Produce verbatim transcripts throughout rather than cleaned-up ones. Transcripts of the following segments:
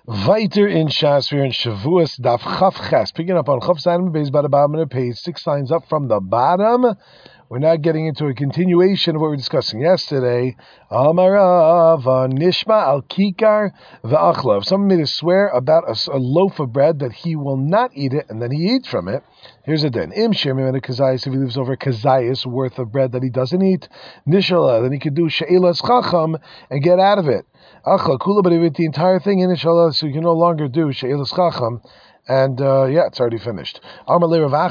Weiter in Shas, we're in Shavuos Daf Chaf Ches, picking up on Chaf Zayin Beis by the bottom of the page, six lines up from the bottom. We're now getting into a continuation of what we were discussing yesterday. Amarav Nishma al Kikar v'Achlav. Someone made a swear about a, a loaf of bread that he will not eat it, and then he eats from it. Here's a din. Im shemim a kazayis, if he leaves over a kazayis worth of bread that he doesn't eat, nishala, then he could do she'ilas chacham and get out of it. Achla kula, but he ate the entire thing in inshallah, so you can no longer do she'ilas chacham. And uh, yeah, it's already finished. What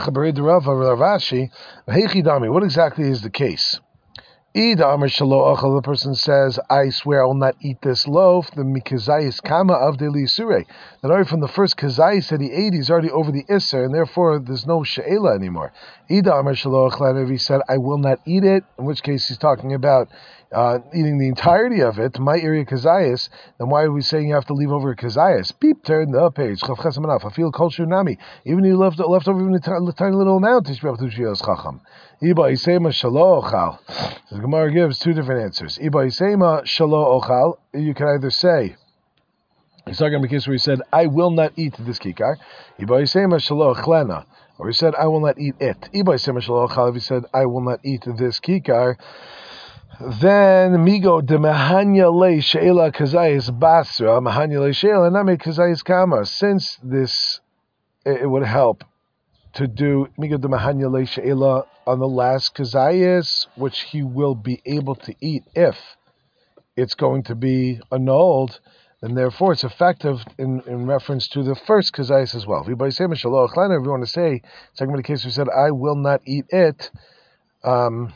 exactly is the case? The person says, I swear I will not eat this loaf. The mikazayis kama of deli isure. That already from the first kazayis that he ate, he's already over the isser, and therefore there's no she'ela anymore. If he said, I will not eat it, in which case he's talking about uh, eating the entirety of it, my area kazayis, then why are we saying you have to leave over a kazayis? Beep, turn the page. I feel culture nami. Even if you left, left over even a tiny, tiny little amount, you should be able to do shi'as chacham. Iba isema shalo ochal. The Gemara gives two different answers. Iba isema shalo ochal. You can either say, he's talking about the case where he said, I will not eat this kikar. Iba isema shalo ochlena. Or he said, I will not eat it. Iba isema shalo ochal. If he said, I will not eat this kikar, then migo de mahanya le she'ela kazayis basra, mahanya le she'ela name kazayis kama. Since this, it, it would help to do migo de mahanya le she'ela on the last kazayis, which he will be able to eat if it's going to be annulled, then therefore it's effective in, in reference to the first kazayis as well. If you want to say, talking about the case who said, I will not eat it, um,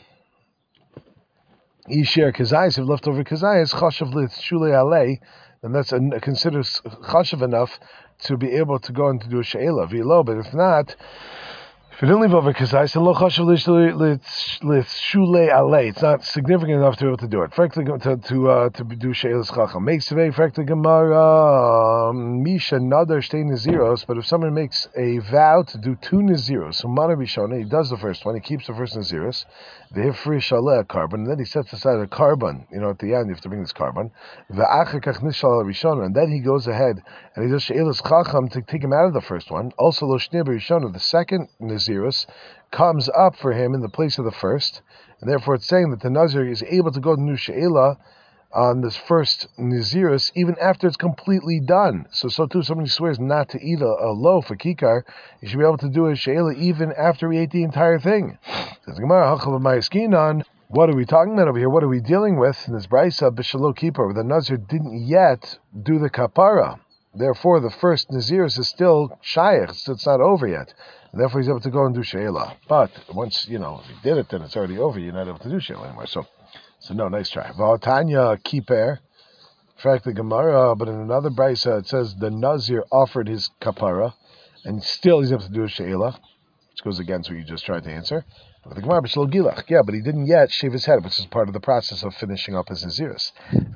Yishir kazayis, if leftover kazayis, chashav l'shulei alei, then that's a, considered chashav enough to be able to go and to do a she'ela, v'lo, but if not, if you didn't leave over kazayis, then lo chashav l'shulei alei, it's not significant enough to be able to do it. Frankly, to to uh, to do she'elas chacham. Makes today, frankly, Gemara misha nader shtei naziros, but if someone makes a vow to do two naziros, so mana bishona, he does the first one, he keeps the first naziros, v'hifrish aleh carbon, and then he sets aside a carbon. You know, at the end you have to bring this carbon. V'achakach nishal rishona, and then he goes ahead and he does she'elas chacham to take him out of the first one. Also lo shnei b'rishona, the second nazirus comes up for him in the place of the first, and therefore it's saying that the nazir is able to go to new she'ela on this first nazirus even after it's completely done. So, so too, somebody swears not to eat a, a loaf, a kikar, you should be able to do a she'ela even after he ate the entire thing. What are we talking about over here? What are we dealing with in this brisa b'shalo kippur, where the nazir didn't yet do the kapara? Therefore, the first nazirus is still shaykh, so it's not over yet. And therefore, he's able to go and do she'ela. But once, you know, if he did it, then it's already over. You're not able to do she'ela anymore. So, so no, nice try. V'atanya kiper. In fact, the Gemara, but in another brisa, it says the nazir offered his kapara, and still he's able to do a she'ela, which goes against what you just tried to answer. But the Gemara, b'shlo gilach, yeah, but he didn't yet shave his head, which is part of the process of finishing up his nazirus.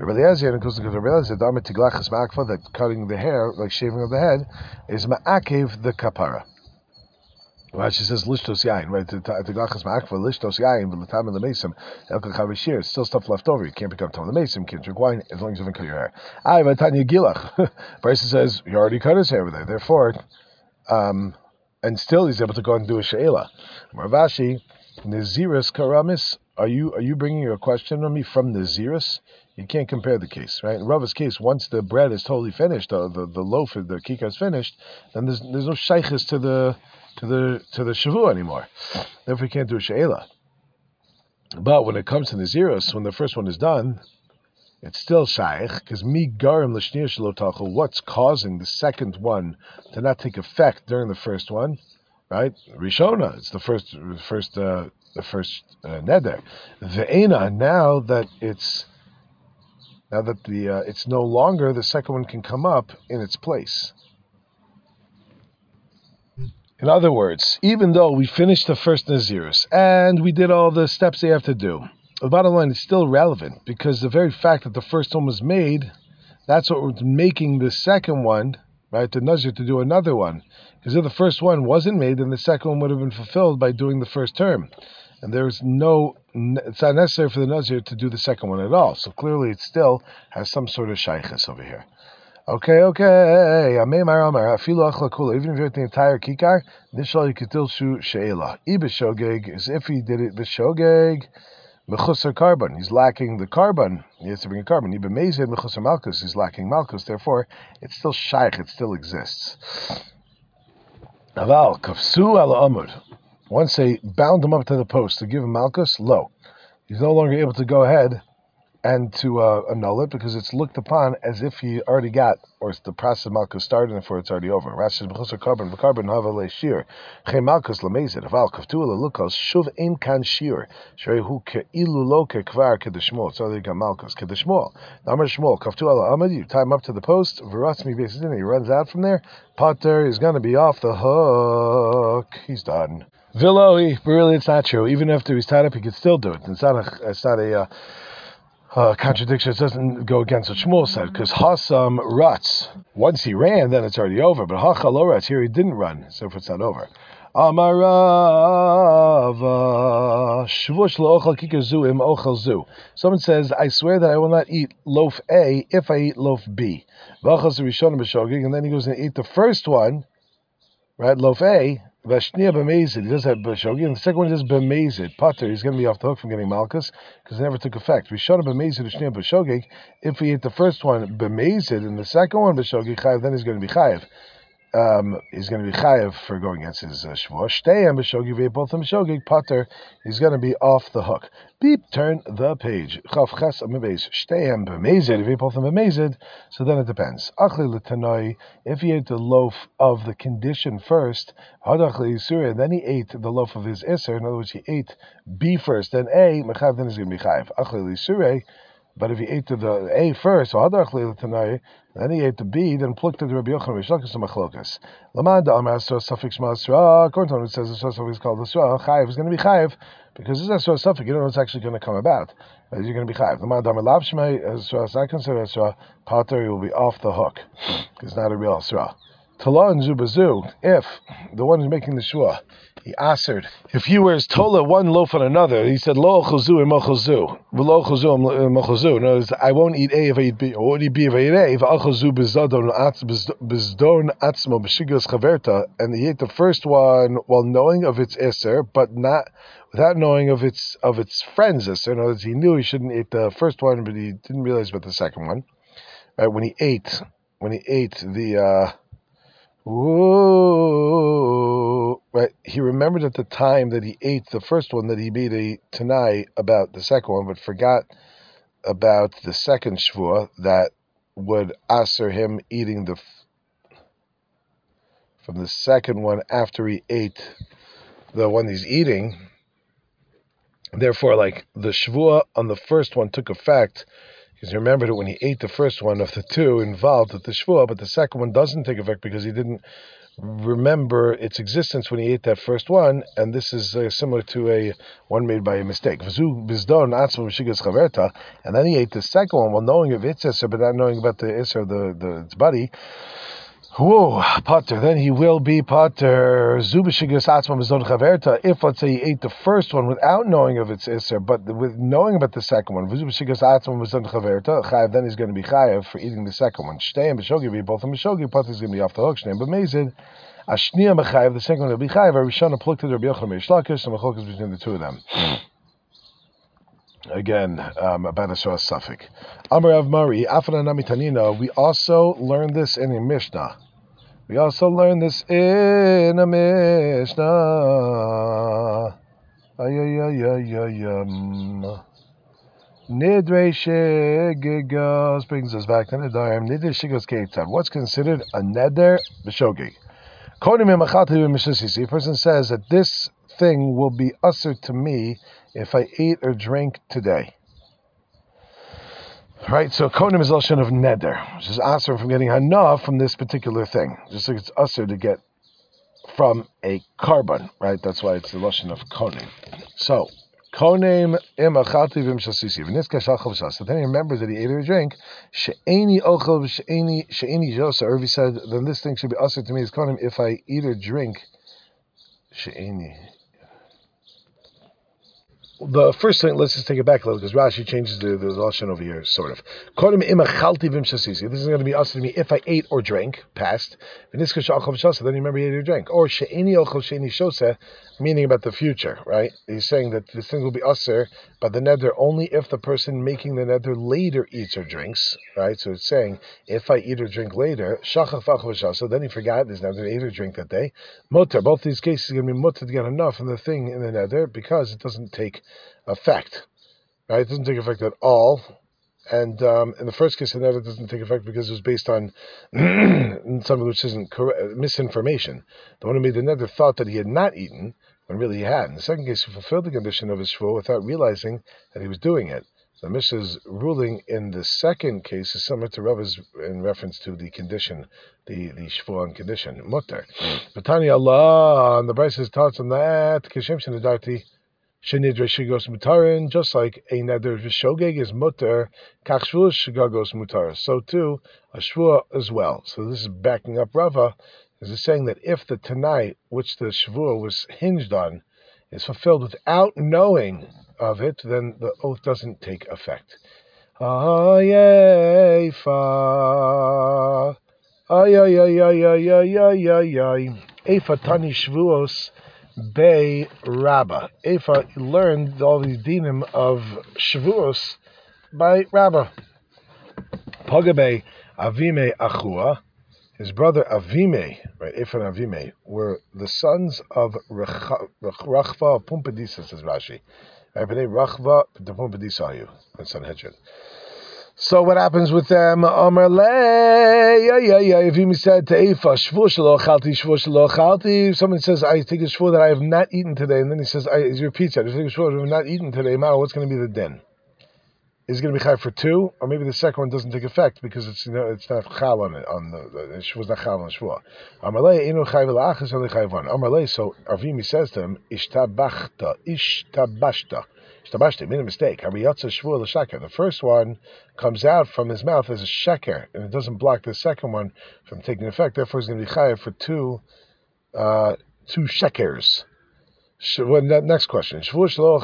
That cutting the hair, like shaving of the head, is ma'akev the kapara. Rashi says lishtos yain, right? Tiglachas ma'akva lishtos yain v'letam lemesim elka chavishir. It's still stuff left over. You can't become tam lemesim. Can't drink wine as long as you haven't cut your hair. I v'tanya gilach. Bryson says he already cut his hair over there. Therefore, um, and still he's able to go and do a she'ela. Ravashi Nazirus karamis. Are you are you bringing your question on me from Nazirus? You can't compare the case, right? In Rava's case, once the bread is totally finished, the the, the loaf, the kikar is finished, then there's there's no shaykhis to the to the to the shavu anymore. Therefore, you can't do a she'ela. But when it comes to Nazirus, when the first one is done, it's still shaykh, because mi garim l'shnir shelo tachol. What's causing the second one to not take effect during the first one? Right, Rishona. It's the first, first, uh, the first uh, neder. Ve'ena. Now that it's, now that the uh, it's no longer, the second one can come up in its place. In other words, even though we finished the first nazirus and we did all the steps they have to do, the bottom line is still relevant because the very fact that the first one was made, that's what was making the second one, right, the nazir to do another one. Because if the first one wasn't made, then the second one would have been fulfilled by doing the first term. And there's no, it's not necessary for the nazir to do the second one at all. So clearly it still has some sort of shaykhis over here. Okay, okay. Amei Mar Amar. Afilu achla kula. Even if you ate the entire kikar, nishal yiketil shu she'ela. I b'shogeg is if he did it b'shogeg. Mechusar carbon, he's lacking the carbon. He has to bring a carbon. Ibn Mezid Mechusar Malkus, he's lacking Malkus. Therefore, it's still shaykh, it still exists. Aval kafsu ala amud. Once they bound him up to the post to give him Malkus, lo, he's no longer able to go ahead and to uh, annul it because it's looked upon as if he already got, or the process of Malkus started and therefore it's already over. Rashi says, B'chusar carbon, v'carbon hava le'shir, chei Malkus l'mezid, aval kaftu ala lukos, shuv ein kan shir, sherehu ke'ilu lo ke'kvar kedeshmol, so they got Malkus, kedeshmol. Namar shmol, kaftu ala amad, you tie him up to the post, v'ratzmi besidin, he runs out from there, Potter is going to be off the hook, he's done. Viloi, but really it's not true. Even after he's tied up, he can still do it. It's not a, it's not a, uh, Uh, contradiction. It doesn't go against what Shmuel said, because Hasam ruts. Once he ran, then it's already over. But Hacha lo ruts, here he didn't run, so it's not over. Amarava shvush lo ochel kikar zu im ochel zu. Someone says, I swear that I will not eat loaf A if I eat loaf B. V'achas rishonim b'shogig, and then he goes and eat the first one, right, loaf A, Vashnia b'mezid, he does have b'shogig, and the second one is b'mezid. Potter, he's going to be off the hook from getting malchus, because it never took effect. Rishon b'mezid, Vashnia b'shogig, if he ate the first one b'mezid, and the second one b'shogig chayev, then he's going to be chayev. Um, he's going to be chayev for going against his uh, shvuah. Shteihem b'shogig, they both of them b'shogig, Potter, he's going to be off the hook. Beep, turn the page. Chav ches amibes. Shteihem b'mezid, if they both of them b'mezid, so then it depends. Achli l'tanoi, if he ate the loaf of the condition first, hadachli yisur, then he ate the loaf of his iser, in other words, he ate B first, then A, mechav, then he's going to be chayev. Achli l'yisur, but if he ate the, the A first, so hadachli l'tanoi, then he ate the B, then plucked it to Rabbi Yochanan Rishlakas and Machlokas. Lamad Amar Asra Suffix Masra. According to him, it says the Suffix is called the Asra. Chayiv is going to be Chayiv because this Asra Suffix, you don't know what's actually going to come about. But you're going to be Chayiv. Lamad Amar Lav Shmei Asra. It's not considered Asra. Potter, he will be off the hook. It's not a real Asra. Tala and Zubazu. If the one who's making the Shua, he answered, if he wears Tola one loaf on another, he said, Lo chozu im chozu. Lo chozu im chozu. In other words, I won't eat A if I eat B. Or won't eat B if I eat A. If I chozu bezdon atzmo b'shigos chaverta. And he ate the first one while knowing of its iser, but not without knowing of its of its friend's iser. In other words, he knew he shouldn't eat the first one, but he didn't realize about the second one. Right, when he ate, when he ate the... Uh, Whoa, right. He remembered at the time that he ate the first one that he made a Tanai about the second one, but forgot about the second shvuah that would aser him eating the from the second one after he ate the one he's eating. Therefore, like the shvuah on the first one took effect. Because he remembered it when he ate the first one of the two involved with the shvuah, but the second one doesn't take effect because he didn't remember its existence when he ate that first one, and this is uh, similar to a one made by a mistake. And then he ate the second one while knowing of its isser, but not knowing about the isser of the, the its body. Whoa, Potter, then he will be Potter. If, let's say, he ate the first one without knowing of its Isser, but with knowing about the second one, then he's going to be Chayev for eating the second one. Shteim B'Shogi, both of them B'Shogi, Potter's going to be off the hook. Shteim B'Mezid, Ashniya Mechayev, the second one will be Chayev. Rishana plucked to Rabbi Yochanan Rishlakas, and Machlokas between the two of them. Again, um, about a short suffix. Amar Rav Mari, Afana Nami Tanina, we also learned this in a Mishnah. We also learned this in a Mishnah. Ayayayayayam. Nidre Shigigos brings us back to the Nidre Nidre Shigos Ketzad. What's considered a neder b'shogig? A person says that this thing will be usher to me if I eat or drink today. Right, so konim is lashon of neder, which is usher from getting hana from this particular thing. Just like it's usher to get from a carbon, right? That's why it's the lashon of konim. So, konim im achati v'im shasisi. V'nitzka shachal v'shas. So then he remembers that he ate or drank. She'eni ochel v'she'eni she'eni josa. Or if he said, then this thing should be usher to me as konim if I eat or drink. She'eni. the first thing, let's just take it back a little, because Rashi changes the, the Lashon over here, sort of. This is going to be us to me if I ate or drank, past. Then you remember you ate or drank. Or meaning about the future, right? He's saying that this thing will be usher, but the neder only if the person making the neder later eats or drinks, right? So it's saying, if I eat or drink later, so then he forgot there's neder ate or drink that day. Mutter, both these cases are going to be mutter to get enough from the thing in the neder, because it doesn't take effect, right? It doesn't take effect at all. And um, in the first case, the neder doesn't take effect because it was based on something which isn't correct, misinformation. The one who made the neder thought that he had not eaten, when really he had. In the second case, he fulfilled the condition of his shvuah without realizing that he was doing it. The Mishnah's ruling in the second case is similar to Rava's in reference to the condition, the, the shvuah condition, mutter. Batani Allah, and the Bryce's thoughts on that, Kishem Shinadarti, Shenidre Shigos Mutarin, just like a neder Shogeg is mutter, Kach Shvuah Shigagos Mutar. So too, a shvuah as well. So this is backing up Rava. Is it saying that if the Tanai, which the shvuah was hinged on, is fulfilled without knowing of it, then the oath doesn't take effect. Ayayfa, ayayayayayayayay. Eifa tani shvuos bei Rabba. Eifa learned all these dinim of shvuos by Rabba. Pagabe avime achua. His brother Avime, right, Ephah and Avime, were the sons of Rachva of Pumbedisa, says Rashi. Rachva de Pumbedisayu, and Sanhedrin. So what happens with them? Amar le, yeah, yeah, yeah. Avime said to Ephah, Shvuah shelo achalti, Shvuah shelo achalti. If someone says, I take a shvuah that I have not eaten today, and then he says, I, he repeats that, I take a shvuah that I have not eaten today, Mao, what's going to be the din? Is going to be chai for two, or maybe the second one doesn't take effect because it's you know it's not chal on it on the, the it was not chal on shvuah. Amalei inu chai v'la'achas only chai one. Amalei, so Avimi says to him, ishtabachta, ishtabashta, ishtabashta. Made a mistake. Hariyatza shvuah l'shaker. The first one comes out from his mouth as a sheker, and it doesn't block the second one from taking effect. Therefore, he's going to be chai for two, uh, two shekers. Well, next question. If a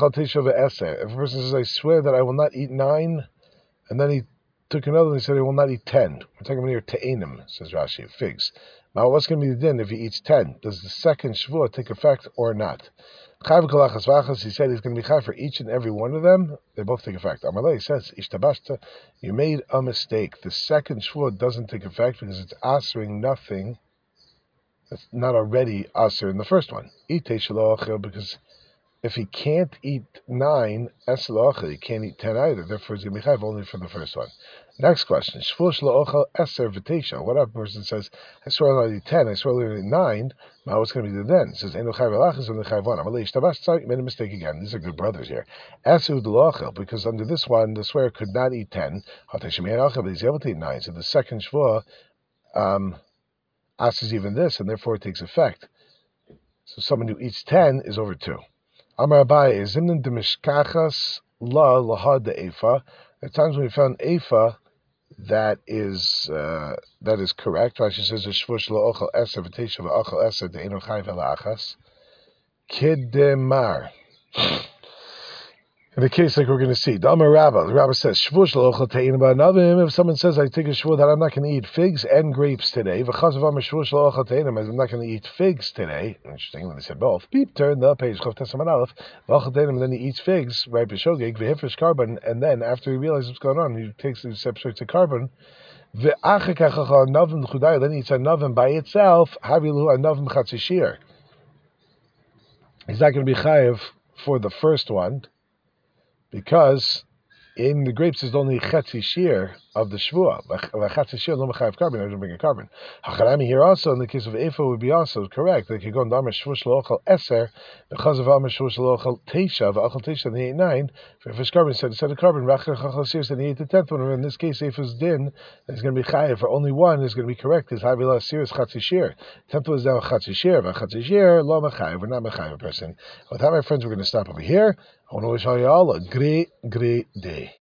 person says, I swear that I will not eat nine, and then he took another and he said, I will not eat ten. We're talking about here te'enim, says Rashi, figs. Now, what's going to be the din if he eats ten? Does the second shvuah take effect or not? He said he's going to be chai for each and every one of them. They both take effect. Amalei says, Ishtabashta, you made a mistake. The second shvuah doesn't take effect because it's answering nothing. It's not already aser in the first one. Because if he can't eat nine, he can't eat ten either. Therefore, he's going to be chayv only for the first one. Next question. What if a person says, I swear I'll eat ten, I swear I'll eat nine, now what's going to be the then? It says, you made a mistake again. These are good brothers here. Because under this one, the swear could not eat ten, but he's able to eat nine. So the second shvuah, um, asks even this, and therefore it takes effect. So someone who eats ten is over two. Amar Abaye, Zimnin de Mishkachas la lahad de Efa. There are times when we found Efa that is uh, that is correct. Rashi says Shvuah shelo ochel eser v'teisha v'ochel eser de'eno chai v'la'achas kidemar. In the case like we're going to see, the Amar Rabba, the Rabba says, Shvuah shelo ochel te'enim ba'anavim. If someone says, I take a shvuah that I'm not going to eat figs and grapes today, v'chaz of Amar Shvuah shelo ochel te'enim, I'm not going to eat figs today. Interesting, when they said both. Beep, turn the page, chav tesaman aleph, v'ochel te'enim, and then he eats figs, right, b'shogeg, v'hifresh carbon, and then after he realizes what's going on, he takes the substrate to carbon, v'achakach anavim chudai, then he eats anavim by itself, havilu anavim chatzishir. He's not going to be chayiv for the first one, because in the grapes is only chetzi shir of the shvuah. Chetzi shir no mechayev carbon. I don't bring a carbon. Hacharami here also in the case of Efa would be also correct. They could go on the Amar Shvuah shelo ochel eser because of Amar Shvuah shelo ochel teisha v'achel teisha and he ate nine. For fish carbon said instead of carbon rachel chachal sir said he ate the tenth one. In this case Efa's din is going to be chayev for only one is going to be correct. His havila sir is chetzi shir. Tenth one is now chetzi shir. V'chetzi shir lo mechayev. We're not mechayev person. With that, my friends, we're going to stop over here. I want to wish all you all a great, great day.